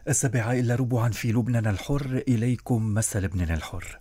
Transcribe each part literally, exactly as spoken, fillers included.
السابعة إلا ربعا في لبنان الحر، إليكم مساء لبنان الحر.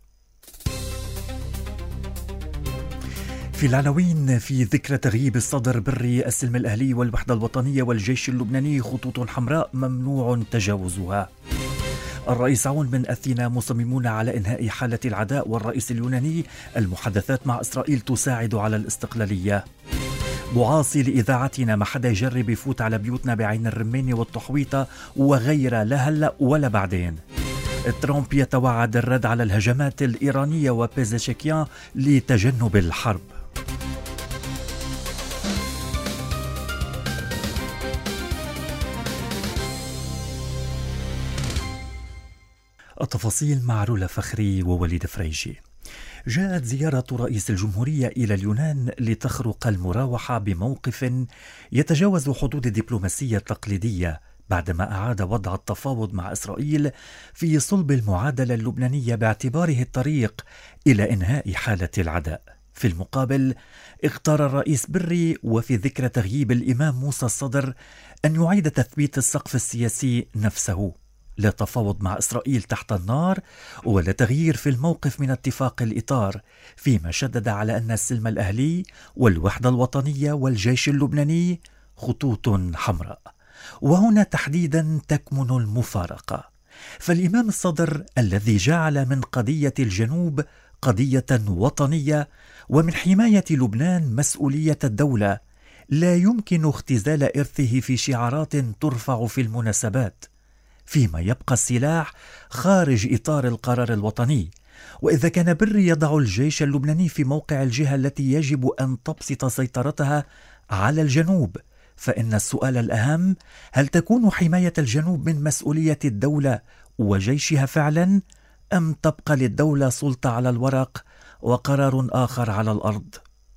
في العناوين: في ذكرى تغييب الصدر بري السلم الأهلي والوحدة الوطنية والجيش اللبناني خطوط حمراء ممنوع تجاوزها. الرئيس عون من أثينا مصممون على إنهاء حالة العداء، والرئيس اليوناني المحادثات مع إسرائيل تساعد على الاستقلالية. معاصي لإذاعتنا: ما حدا يجرب يفوت على بيوتنا بعين الرمانة والتحويطة وغيرها، لا هلأ ولا بعدين. ترامب يتوعد الرد على الهجمات الإيرانية وبيزيشكيان لتجنب الحرب. التفاصيل مع رولا فخري ووليد فريجي. جاءت زيارة رئيس الجمهورية إلى اليونان لتخرق المراوحة بموقف يتجاوز حدود الدبلوماسية التقليدية، بعدما أعاد وضع التفاوض مع إسرائيل في صلب المعادلة اللبنانية باعتباره الطريق إلى إنهاء حالة العداء. في المقابل اختار الرئيس بري وفي ذكرى تغييب الإمام موسى الصدر أن يعيد تثبيت السقف السياسي نفسه، لا تفاوض مع إسرائيل تحت النار ولا تغيير في الموقف من اتفاق الإطار، فيما شدد على أن السلم الأهلي والوحدة الوطنية والجيش اللبناني خطوط حمراء. وهنا تحديدا تكمن المفارقة، فالإمام الصدر الذي جعل من قضية الجنوب قضية وطنية ومن حماية لبنان مسؤولية الدولة لا يمكن اختزال إرثه في شعارات ترفع في المناسبات، فيما يبقى السلاح خارج إطار القرار الوطني. وإذا كان بري يضع الجيش اللبناني في موقع الجهة التي يجب أن تبسط سيطرتها على الجنوب، فإن السؤال الأهم: هل تكون حماية الجنوب من مسؤولية الدولة وجيشها فعلا، أم تبقى للدولة سلطة على الورق وقرار آخر على الأرض؟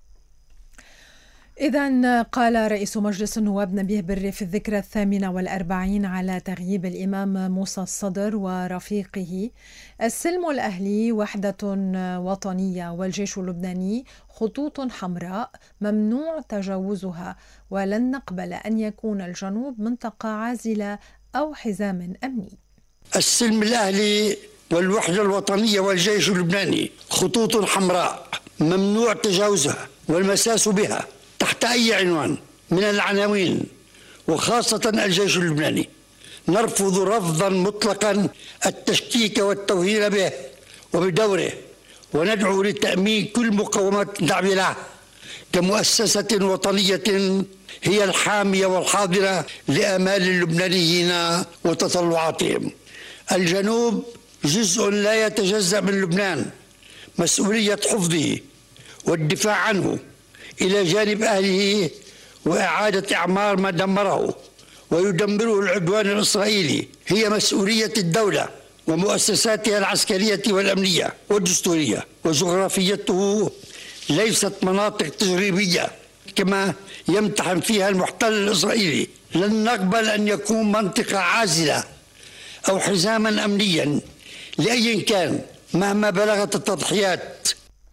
إذن قال رئيس مجلس النواب نبيه بري في الذكرى الثامنة والأربعين على تغييب الإمام موسى الصدر ورفيقه: السلم الأهلي وحدة وطنية والجيش اللبناني خطوط حمراء ممنوع تجاوزها، ولن نقبل أن يكون الجنوب منطقة عازلة أو حزام أمني. السلم الأهلي والوحدة الوطنية والجيش اللبناني خطوط حمراء ممنوع تجاوزها والمساس بها تحت أي عنوان من العناوين، وخاصة الجيش اللبناني. نرفض رفضا مطلقا التشكيك والتوهين به وبدوره، وندعو لتأمين كل مقومات الدعم له كمؤسسة وطنية هي الحامية والحاضرة لآمال اللبنانيين وتطلعاتهم. الجنوب جزء لا يتجزأ من لبنان، مسؤولية حفظه والدفاع عنه إلى جانب أهله وإعادة إعمار ما دمره ويدمره العدوان الإسرائيلي هي مسؤولية الدولة ومؤسساتها العسكرية والأمنية والدستورية، وجغرافيته ليست مناطق تجريبية كما يمتحن فيها المحتل الإسرائيلي. لن نقبل أن يكون منطقة عازلة أو حزاما أمنيا لأي كان مهما بلغت التضحيات.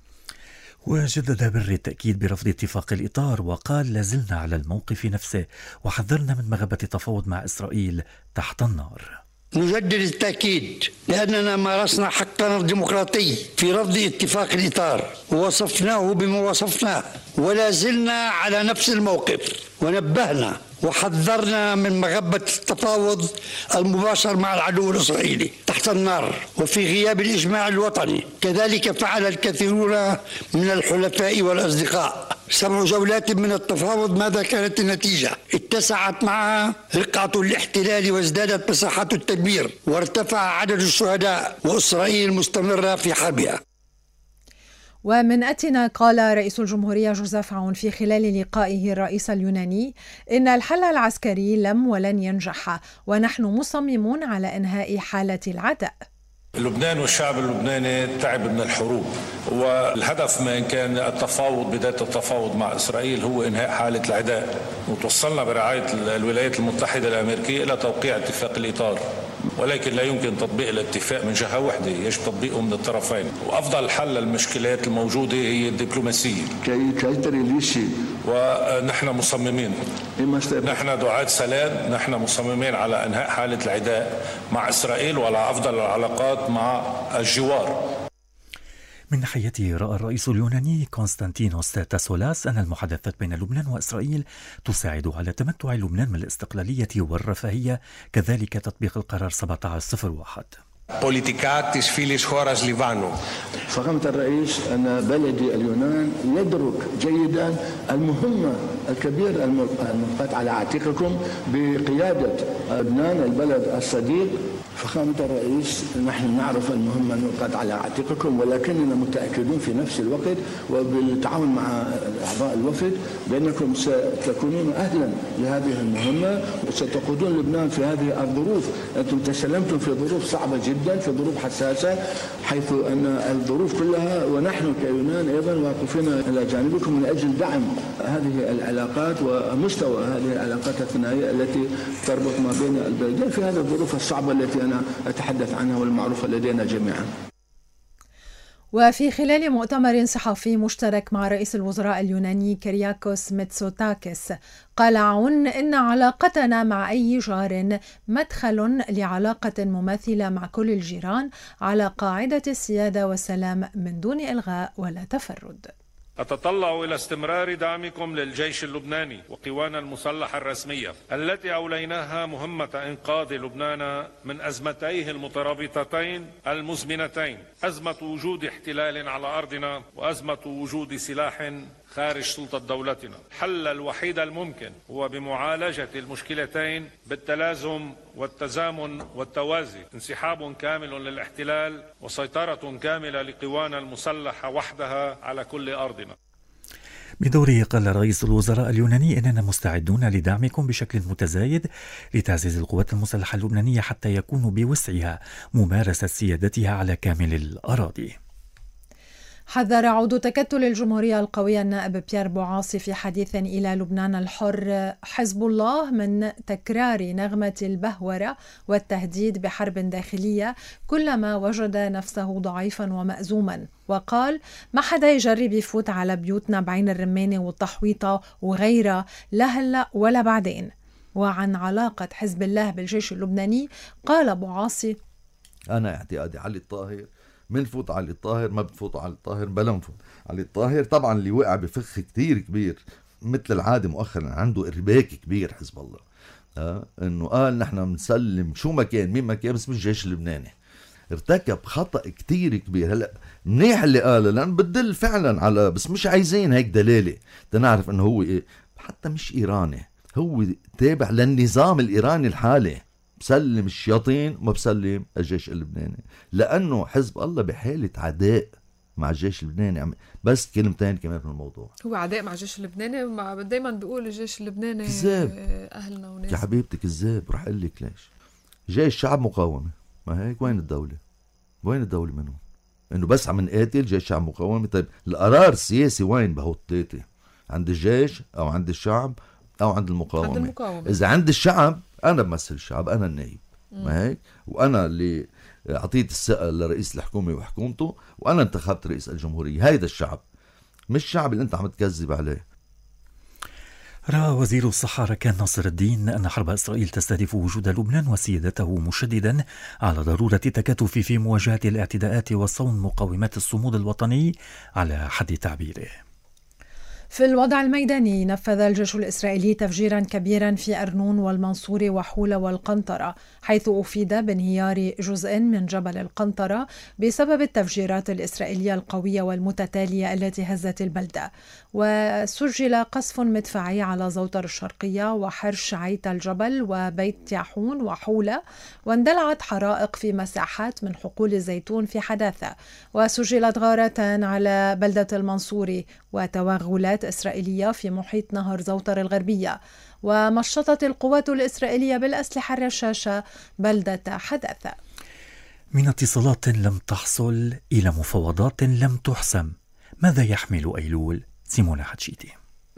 وجدد بري التأكيد برفض اتفاق الإطار، وقال: لازلنا على الموقف نفسه وحذرنا من مغبة التفاوض مع إسرائيل تحت النار. نجدد التأكيد لأننا مارسنا حقنا الديمقراطي في رفض اتفاق الإطار ووصفناه بما وصفناه، ولا زلنا على نفس الموقف، ونبهنا وحذرنا من مغبة التفاوض المباشر مع العدو الإسرائيلي تحت النار وفي غياب الإجماع الوطني. كذلك فعل الكثيرون من الحلفاء والأصدقاء. سبع جولات من التفاوض، ماذا كانت النتيجة؟ اتسعت معها رقعة الاحتلال وازدادت مساحات التدمير وارتفع عدد الشهداء، وإسرائيل مستمرة في حربها. ومن أتنا قال رئيس الجمهورية جوزيف عون في خلال لقائه الرئيس اليوناني: إن الحل العسكري لم ولن ينجح، ونحن مصممون على إنهاء حالة العداء. لبنان والشعب اللبناني تعب من الحروب، والهدف ما إن كان التفاوض، بداية التفاوض مع إسرائيل هو إنهاء حالة العداء، وتوصلنا برعاية الولايات المتحدة الأمريكية إلى توقيع اتفاق الإطار. ولكن لا يمكن تطبيق الاتفاق من جهة واحدة، يجب تطبيقه من الطرفين. وأفضل حل للمشكلات الموجودة هي الدبلوماسية، ونحن مصممين، نحن دعاة سلام، نحن مصممين على إنهاء حالة العداء مع إسرائيل وعلى أفضل العلاقات مع الجوار. من ناحيته رأى الرئيس اليوناني كونستانتينوس تاسولاس أن المحادثات بين لبنان وإسرائيل تساعد على تمتع لبنان من الاستقلالية والرفاهية، كذلك تطبيق القرار سبعة عشر صفر واحد. بوليتيكا της φίλης χώρας Λιβάνου. فخامة الرئيس أن بلدي اليونان يدرك جيدا المهمة الكبيرة الملقاة على عاتقكم بقيادة لبنان البلد الصديق. فخامة الرئيس نحن نعرف المهمة الملقاة على عاتقكم، ولكننا متأكدون في نفس الوقت وبالتعاون مع أعضاء الوفد بأنكم ستكونون أهلا لهذه المهمة وستقودون لبنان في هذه الظروف. أنتم تسلمتم في ظروف صعبة جدا، في ظروف حساسة، حيث أن الظروف كلها ونحن كيونان أيضا واقفين إلى جانبكم من أجل دعم هذه العلاقات ومستوى هذه العلاقات الثنائية التي تربط ما بين البلدين في هذه الظروف الصعبة التي أنا أتحدث عنها والمعروفة لدينا جميعا. وفي خلال مؤتمر صحفي مشترك مع رئيس الوزراء اليوناني كيرياكوس ميتسوتاكس، قال عون إن علاقتنا مع أي جار مدخل لعلاقة مماثلة مع كل الجيران على قاعدة السيادة والسلام من دون إلغاء ولا تفرد. أتطلع إلى استمرار دعمكم للجيش اللبناني وقوانا المسلحة الرسمية التي أوليناها مهمة إنقاذ لبنان من أزمتيه المترابطتين المزمنتين، أزمة وجود احتلال على أرضنا وأزمة وجود سلاح خارج سلطة دولتنا. الحل الوحيد الممكن هو بمعالجة المشكلتين بالتلازم والتزامن والتوازي، انسحاب كامل للاحتلال وسيطرة كاملة لقوانا المسلحة وحدها على كل أرضنا. بدوره قال رئيس الوزراء اليوناني إننا مستعدون لدعمكم بشكل متزايد لتعزيز القوات المسلحة اللبنانية حتى يكون بوسعها ممارسة سيادتها على كامل الأراضي. حذر عضو تكتل الجمهورية القوية النائب بيير بوعاصي في حديث إلى لبنان الحر حزب الله من تكرار نغمة البهورة والتهديد بحرب داخلية كلما وجد نفسه ضعيفا ومأزوما، وقال ما حدا يجرب يفوت على بيوتنا بعين الرمانة والتحويطة وغيرها لا هلأ ولا بعدين. وعن علاقة حزب الله بالجيش اللبناني قال بوعاصي: أنا اعتقادي علي الطاهر منفوت علي الطاهر، ما بتفوت علي الطاهر بلا نفوت علي الطاهر. طبعا اللي وقع بفخ كتير كبير مثل العادة مؤخرا، عنده إرباك كبير حزب الله، آه انه قال نحن بنسلم شو ما كان مين ما كان بس مش الجيش اللبناني. ارتكب خطأ كتير كبير. هلا منيح اللي قاله لأن بدل فعلا على، بس مش عايزين هيك دلالة تنعرف انه هو إيه؟ حتى مش إيراني، هو تابع للنظام الإيراني الحالي، بسلم الشياطين وما بسلم الجيش اللبناني، لأنه حزب الله بحالة عداء مع الجيش اللبناني. بس كلمتين كمان في الموضوع، هو عداء مع الجيش اللبناني، ومع دايما بيقول الجيش اللبناني كذاب. أهلنا وناس. يا حبيبتي كذاب. رح أقول لك ليش. جيش شعب مقاومة، ما هيك؟ وين الدولة؟ وين الدولة منهم؟ إنه بس عم نقاتل جيش شعب مقاومة. طيب القرار السياسي وين بهو التلاتة؟ عند الجيش أو عند الشعب أو عند المقاومة؟ عند المقاومة. إذا عند الشعب أنا بمثل الشعب، أنا النائب، ما هيك؟ وأنا اللي أعطيت الثقة لرئيس الحكومة وحكومته، وأنا انتخبت رئيس الجمهورية. هيدا الشعب، مش الشعب اللي أنت عم تكذب عليه. رأى وزير الصحة ركان ناصر الدين أن حرب إسرائيل تستهدف وجود لبنان وسيادته، مشددا على ضرورة التكاتف في مواجهة الاعتداءات وصون مقاومات الصمود الوطني على حد تعبيره. في الوضع الميداني، نفذ الجيش الإسرائيلي تفجيرا كبيرا في أرنون والمنصورة وحولة والقنطرة، حيث أفيد بانهيار جزء من جبل القنطرة بسبب التفجيرات الإسرائيلية القوية والمتتالية التي هزت البلدة. وسجل قصف مدفعي على زوطر الشرقية وحرش عيت الجبل وبيت ياحون وحولة، واندلعت حرائق في مساحات من حقول الزيتون في حداثة، وسجلت غارات على بلدة المنصورة وتوغلات إسرائيلية في محيط نهر زوطر الغربية. ومشطت القوات الإسرائيلية بالأسلحة الرشاشة بلدة حداثة. من اتصالات لم تحصل إلى مفاوضات لم تحسم، ماذا يحمل أيلول؟ سيمونا حتشيتي.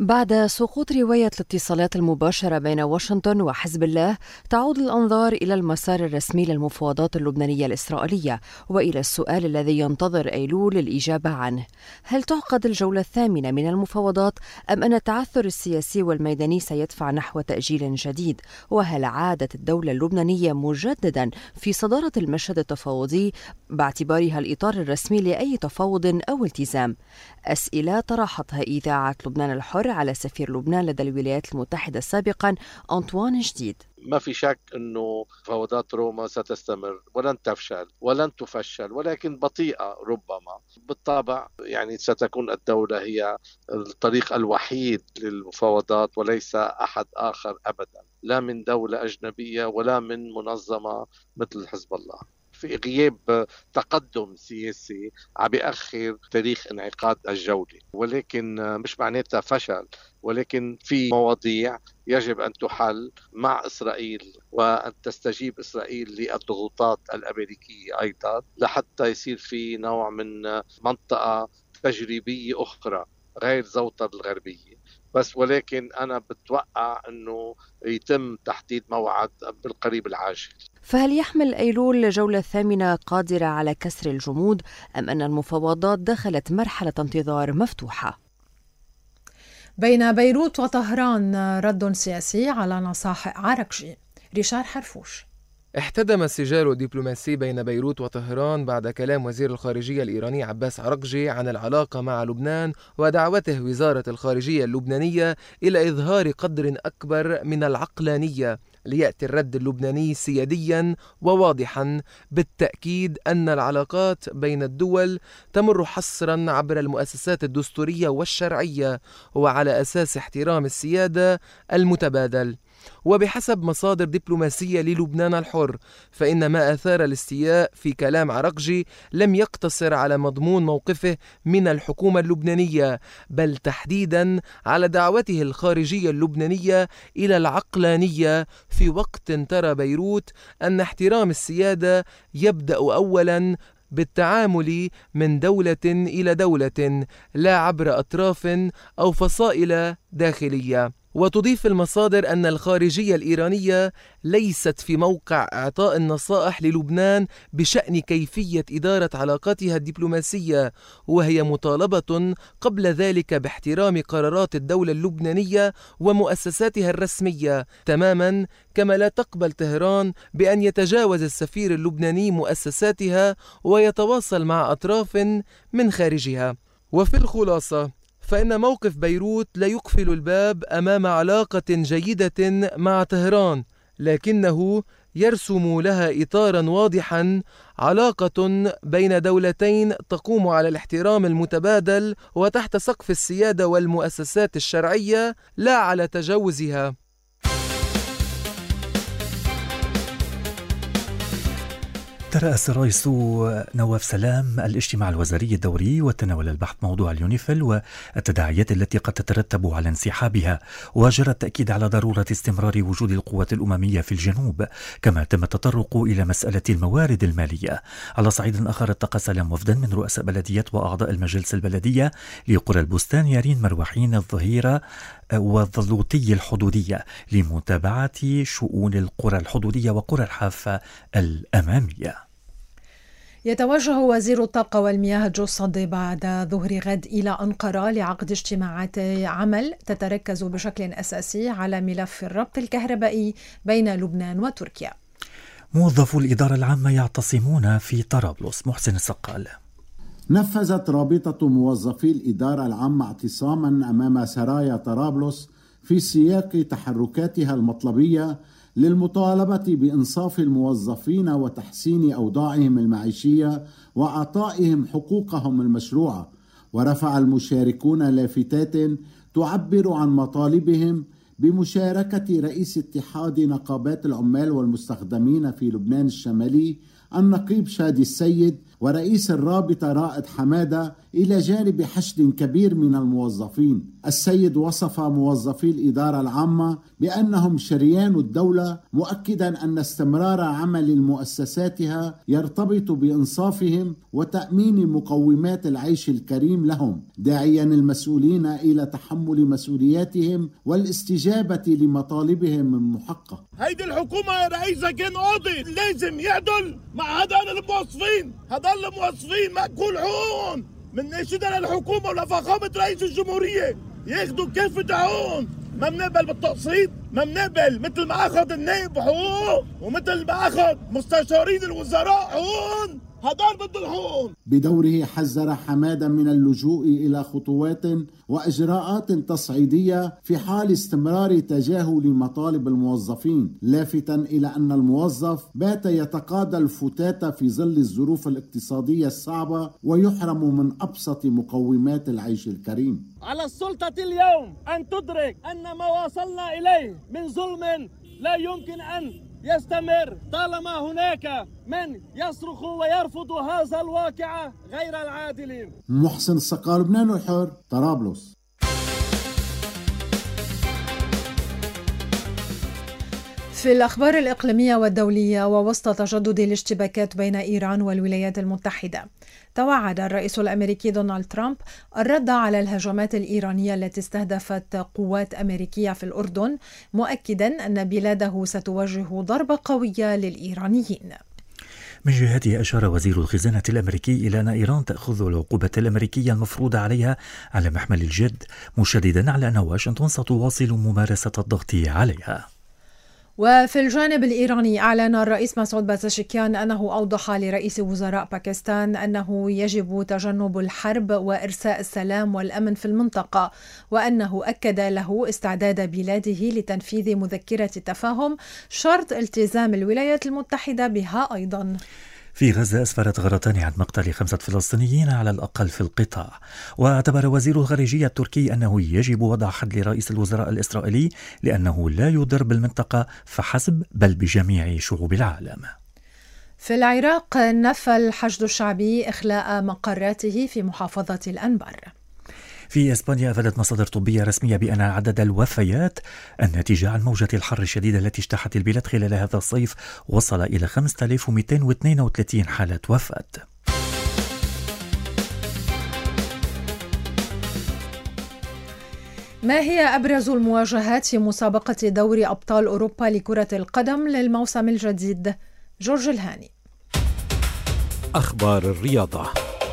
بعد سقوط رواية الاتصالات المباشرة بين واشنطن وحزب الله، تعود الأنظار إلى المسار الرسمي للمفاوضات اللبنانية الإسرائيلية وإلى السؤال الذي ينتظر أيلول الإجابة عنه: هل تعقد الجولة الثامنة من المفاوضات أم أن التعثر السياسي والميداني سيدفع نحو تأجيل جديد؟ وهل عادت الدولة اللبنانية مجددا في صدارة المشهد التفاوضي باعتبارها الإطار الرسمي لأي تفاوض أو التزام؟ أسئلة طرحتها إذاعة لبنان الحر على سفير لبنان لدى الولايات المتحدة سابقا أنطوان جديد. ما في شك أنه مفاوضات روما ستستمر ولن تفشل ولن تفشل، ولكن بطيئة ربما. بالطبع يعني ستكون الدولة هي الطريق الوحيد للمفاوضات وليس أحد آخر أبدا، لا من دولة أجنبية ولا من منظمة مثل حزب الله. في غياب تقدم سياسي عم بيأخر تاريخ انعقاد الجولة، ولكن مش معناتها فشل، ولكن في مواضيع يجب أن تحل مع إسرائيل وأن تستجيب إسرائيل للضغوطات الأمريكية أيضا، لحتى يصير في نوع من منطقة تجريبية أخرى غير زوطة الغربية. بس ولكن أنا بتوقع أنه يتم تحديد موعد بالقريب العاجل. فهل يحمل أيلول الجولة الثامنة قادرة على كسر الجمود أم أن المفاوضات دخلت مرحلة انتظار مفتوحة؟ بين بيروت وطهران رد سياسي على نصائح عرقجي. ريشار حرفوش. احتدم السجال الدبلوماسي بين بيروت وطهران بعد كلام وزير الخارجية الإيراني عباس عرقجي عن العلاقة مع لبنان ودعوته وزارة الخارجية اللبنانية إلى إظهار قدر أكبر من العقلانية ليأتي الرد اللبناني سياديا وواضحا، بالتأكيد أن العلاقات بين الدول تمر حصرا عبر المؤسسات الدستورية والشرعية وعلى أساس احترام السيادة المتبادل. وبحسب مصادر دبلوماسية للبنان الحر، فإن ما أثار الاستياء في كلام عرقجي لم يقتصر على مضمون موقفه من الحكومة اللبنانية، بل تحديدا على دعوته الخارجية اللبنانية إلى العقلانية في وقت ترى بيروت أن احترام السيادة يبدأ أولا بالتعامل من دولة إلى دولة، لا عبر أطراف أو فصائل داخلية. وتضيف المصادر أن الخارجية الإيرانية ليست في موقع إعطاء النصائح للبنان بشأن كيفية إدارة علاقاتها الدبلوماسية، وهي مطالبة قبل ذلك باحترام قرارات الدولة اللبنانية ومؤسساتها الرسمية، تماما كما لا تقبل طهران بأن يتجاوز السفير اللبناني مؤسساتها ويتواصل مع أطراف من خارجها. وفي الخلاصة، فإن موقف بيروت لا يقفل الباب أمام علاقة جيدة مع طهران، لكنه يرسم لها إطارا واضحا، علاقة بين دولتين تقوم على الاحترام المتبادل وتحت سقف السيادة والمؤسسات الشرعية، لا على تجاوزها. ترأس الرئيس نواف سلام الاجتماع الوزاري الدوري وتناول البحث موضوع اليونيفيل والتداعيات التي قد تترتب على انسحابها، وجرى التأكيد على ضرورة استمرار وجود القوات الأممية في الجنوب، كما تم التطرق إلى مسألة الموارد المالية. على صعيد آخر، التقى سلام وفدا من رؤساء بلديات وأعضاء المجلس البلدية لقرى البستان، يارين، مروحين، الظهيرة والظلوطي الحدودية لمتابعة شؤون القرى الحدودية وقرى الحافة الأمامية. يتوجه وزير الطاقة والمياه جو صدي بعد ظهر غد إلى أنقرة لعقد اجتماعات عمل تتركز بشكل أساسي على ملف الربط الكهربائي بين لبنان وتركيا. موظفو الإدارة العامة يعتصمون في طرابلس. محسن السقال. نفذت رابطة موظفي الإدارة العامة اعتصاما أمام سرايا طرابلس في سياق تحركاتها المطلبية للمطالبة بإنصاف الموظفين وتحسين أوضاعهم المعيشية وإعطائهم حقوقهم المشروعة. ورفع المشاركون لافتات تعبر عن مطالبهم بمشاركة رئيس اتحاد نقابات العمال والمستخدمين في لبنان الشمالي النقيب شادي السيد ورئيس الرابطة رائد حمادة إلى جانب حشد كبير من الموظفين. السيد وصف موظفي الإدارة العامة بأنهم شريان الدولة، مؤكدا أن استمرار عمل مؤسساتها يرتبط بإنصافهم وتأمين مقومات العيش الكريم لهم، داعيا المسؤولين إلى تحمل مسؤولياتهم والاستجابة لمطالبهم المحققة. هيدي الحكومة يا رئيسها كان قاضي لازم يعدل مع هدول الموظفين، هدول الموظفين مأكول حقوقهم. من ناشدة للحكومة ولفخامة رئيس الجمهورية ياخدوا كافة حقوقهم. ما بنقبل بالتقسيط، ما بنقبل مثل ما أخذ النائب حقوقه ومثل ما أخذ مستشارين الوزراء حقوقهم، هدول بدهم حقوقهم. بدوره حذر حمادة من اللجوء إلى خطوات وإجراءات تصعيدية في حال استمرار تجاهل مطالب الموظفين، لافتا إلى أن الموظف بات يتقاضى الفتات في ظل الظروف الاقتصادية الصعبة ويحرم من أبسط مقومات العيش الكريم. على السلطة اليوم أن تدرك أن ما وصلنا إليه من ظلم لا يمكن أن يستمر طالما هناك من يصرخ ويرفض هذا الواقع غير العادل. محسن الصقال، لبنان الحر، طرابلس. في الأخبار الإقليمية والدولية، ووسط تجدد الاشتباكات بين إيران والولايات المتحدة، توعد الرئيس الأمريكي دونالد ترامب الرد على الهجمات الإيرانية التي استهدفت قوات أمريكية في الأردن، مؤكدا أن بلاده ستوجه ضربة قوية للإيرانيين. من جهته أشار وزير الخزانة الأمريكي إلى أن إيران تأخذ العقوبات الأمريكية المفروضة عليها على محمل الجد، مشددا على أن واشنطن ستواصل ممارسة الضغط عليها. وفي الجانب الإيراني، أعلن الرئيس مسعود بازشكيان أنه أوضح لرئيس وزراء باكستان أنه يجب تجنب الحرب وإرساء السلام والأمن في المنطقة، وأنه أكد له استعداد بلاده لتنفيذ مذكرة تفاهم شرط التزام الولايات المتحدة بها أيضا. في غزة أسفرت غارتان عن مقتل خمسة فلسطينيين على الأقل في القطاع، واعتبر وزير الخارجية التركي أنه يجب وضع حد لرئيس الوزراء الإسرائيلي لأنه لا يضر بالمنطقة فحسب بل بجميع شعوب العالم. في العراق، نفى الحشد الشعبي إخلاء مقراته في محافظة الأنبار. في إسبانيا، أفادت مصادر طبية رسمية بأن عدد الوفيات الناتجة عن موجة الحر الشديدة التي اجتاحت البلاد خلال هذا الصيف وصل إلى خمسة آلاف ومئتين واثنين وثلاثين حالة وفاة. ما هي أبرز المواجهات في مسابقة دوري أبطال أوروبا لكرة القدم للموسم الجديد؟ جورج الهاني. أخبار الرياضة.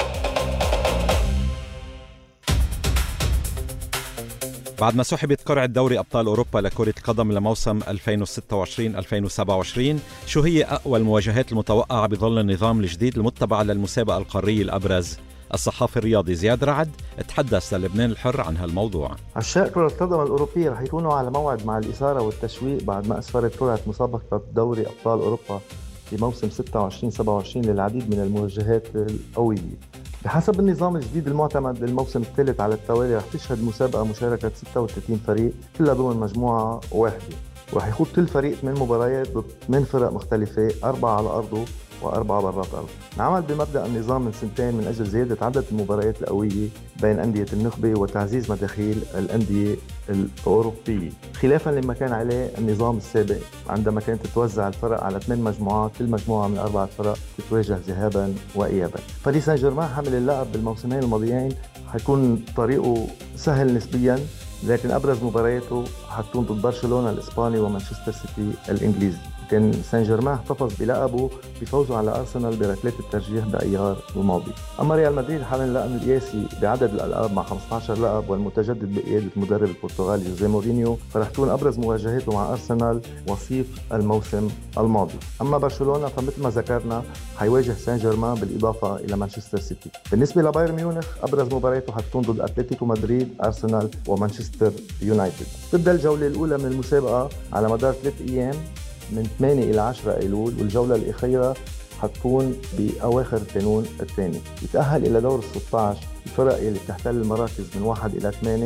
بعد ما سحبت قرعة دوري أبطال أوروبا لكرة القدم لموسم ألفين وستة وعشرين ألفين وسبعة وعشرين، شو هي أقوى المواجهات المتوقعة بظل النظام الجديد المتبع للمسابقة القارية الأبرز؟ الصحافي الرياضي زياد رعد تحدث للبنان الحر عن هالموضوع. عشاق كرة القدم الأوروبية رح يكونوا على موعد مع الإثارة والتشويق بعد ما أسفرت قرعة مسابقة دوري أبطال أوروبا لموسم ستة وعشرين سبعة وعشرين للعديد من المواجهات القوية. بحسب النظام الجديد المعتمد للموسم الثالث على التوالي، رح تشهد مسابقة مشاركة ستة وثلاثين فريق كلها ضمن مجموعة واحدة، ورح يخوض كل فريق ثمان مباريات ضد ثمان فرق مختلفة، أربعة على أرضه وأربعة برات أرضه. نعمل بمبدأ النظام من سنتين من أجل زيادة عدد المباريات القوية بين أندية النخبة وتعزيز مداخيل الأندية الأوروبية، خلافا لما كان عليه النظام السابق عندما كانت تتوزع الفرق على ثمان مجموعات، كل مجموعة من أربعة فرق تتواجه ذهابا وإيابا. فريق سان جيرمان حامل اللقب بالموسمين الماضيين حيكون طريقه سهل نسبيا، لكن أبرز مبارياته حتكون ضد برشلونة الإسباني ومانشستر سيتي الإنجليزي. كان سان جيرمان احتفظ بلقبه بفوزه على أرسنال بركلات الترجيح بأيار الماضي. أما ريال مدريد حامل اللقب القياسي بعدد الألقاب مع خمسة عشر لقب والمتجدد بقيادة المدرب البرتغالي جوزيه مورينيو، فرح تكون أبرز مواجهاته مع أرسنال وصيف الموسم الماضي. أما برشلونة فمثل ما ذكرنا حيواجه سان جيرمان بالإضافة إلى مانشستر سيتي. بالنسبة لبايرن ميونخ، أبرز مبارياته حتكون ضد أتلتيكو مدريد، أرسنال ومانشستر يونايتد. تبدأ الجولة الأولى من المسابقة على مدار ثلاث أيام من ثمانية إلى عشرة أيلول، والجولة الأخيرة حتكون بأواخر كانون الثاني. يتأهل إلى دور الستة عشر الفرق اللي بتحتل المراكز من واحد إلى ثمانية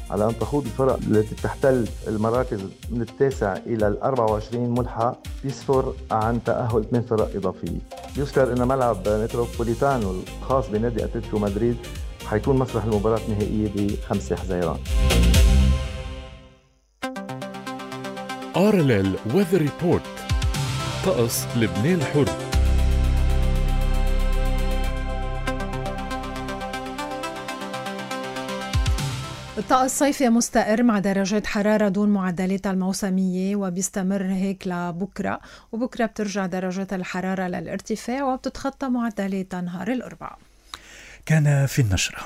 على أن تخوض الفرق التي تحتل المراكز من التاسع إلى الأربع وعشرين ملحق يسفر عن تأهل ثمان فرق إضافية. يذكر أن ملعب متروبوليتانو الخاص بنادي أتلتيكو مدريد حيكون مسرح المباراة النهائية بخمسة حزيران. آر إل إل Weather Report. طقس لبنان الحر. الطقس صيفي مستقر مع درجات حرارة دون معدلات الموسمية وبيستمر هيك لبكرة، وبكرة بترجع درجات الحرارة للارتفاع وبتتخطى معدلات نهار الأربعاء. كان في النشرة.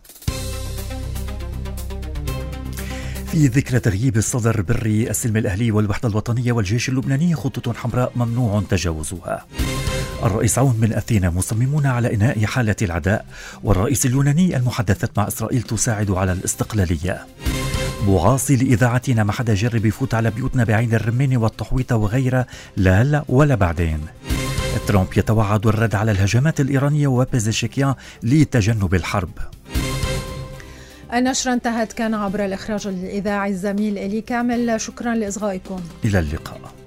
في ذكرى تغييب الصدر بري السلم الأهلي والوحدة الوطنية والجيش اللبناني خطوط حمراء ممنوع تجاوزها. الرئيس عون من أثينا مصممون على إنهاء حالة العداء، والرئيس اليوناني المحادثات مع إسرائيل تساعد على الاستقلالية. بوعاصي لإذاعتنا ما حدا جرب يفوت على بيوتنا بعين الرمان والتحويطة وغيرها، لا هلا ولا بعدين. ترامب يتوعد الرد على الهجمات الإيرانية وبيزيشكيان لتجنب الحرب. النشرة انتهت. كان عبر الإخراج الإذاعي الزميل إلي كامل. شكرا لإصغائكم. إلى اللقاء.